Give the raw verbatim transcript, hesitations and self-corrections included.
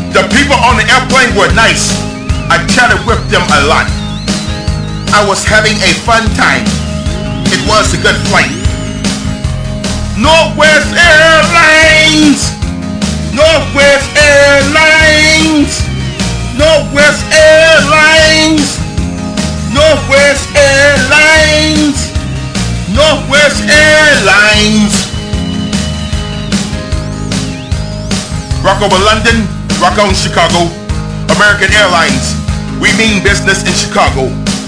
The people on the airplane were nice. I chatted with them a lot. I was having a fun time. It was a good flight. Northwest Airlines! Northwest Airlines! Northwest Airlines! Northwest Airlines! Northwest Airlines! Rock over London, rock on Chicago. American Airlines, we mean business in Chicago.